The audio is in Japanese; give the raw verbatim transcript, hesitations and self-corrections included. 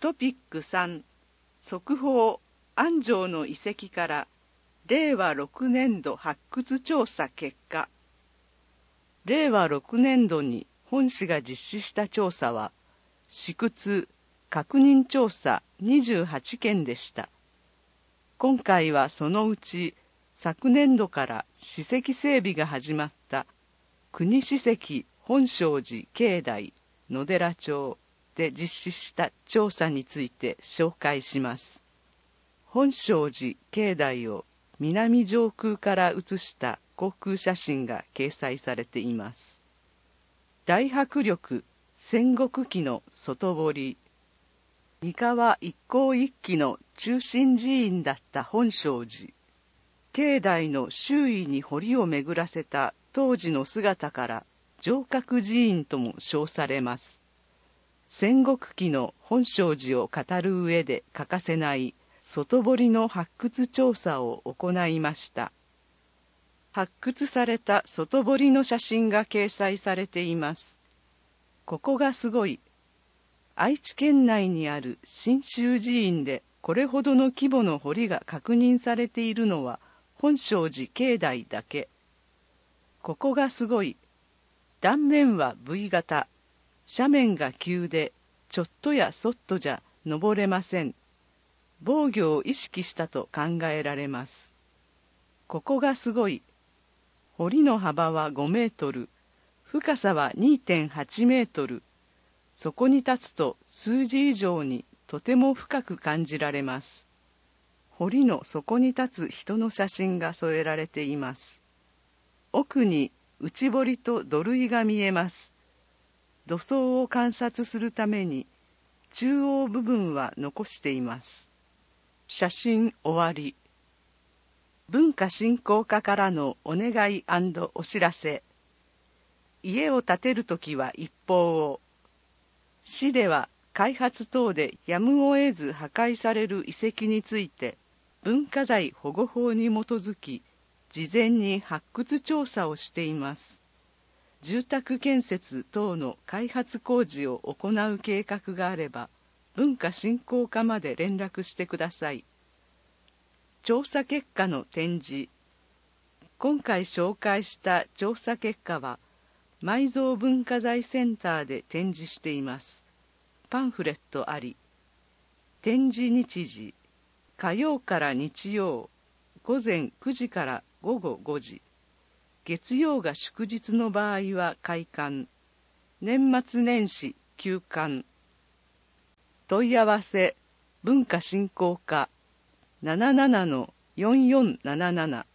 トピックさん、速報、安城の遺跡かられいわろくねんど発掘調査結果。れいわろくねんどに本市が実施した調査は、試掘、確認調査にじゅうはちけんでした。今回はそのうち、昨年度から史跡整備が始まった国史跡本證寺境内野寺町で実施した調査について紹介します。本證寺境内を南上空から写した航空写真が掲載されています。大迫力戦国期の外堀、三河一向一揆の中心寺院だった本證寺。境内の周囲に堀を巡らせた当時の姿から城郭寺院とも称されます。戦国期の本證寺を語る上で欠かせない外堀の発掘調査を行いました。発掘された外堀の写真が掲載されています。ここがすごい。愛知県内にある真宗寺院でこれほどの規模の堀が確認されているのは本證寺境内だけ。ここがすごい。断面は ブイ 型。斜面が急で、ちょっとやそっとじゃ登れません。防御を意識したと考えられます。ここがすごい。堀の幅はごメートル、深さは にてんはちメートル。そこに立つと数字以上にとても深く感じられます。堀の底に立つ人の写真が添えられています。奥に内堀と土塁が見えます。土層を観察するために中央部分は残しています。写真終わり。文化振興課からのお願い&お知らせ。家を建てるときは一方を。市では開発等でやむを得ず破壊される遺跡について文化財保護法に基づき事前に発掘調査をしています。住宅建設等の開発工事を行う計画があれば文化振興課まで連絡してください。調査結果の展示。今回紹介した調査結果は埋蔵文化財センターで展示しています。パンフレットあり。展示日時。火曜から日曜、午前くじから午後ごじ。月曜が祝日の場合は開館。年末年始休館。問い合わせ、文化振興課 ななななのよんよんななな。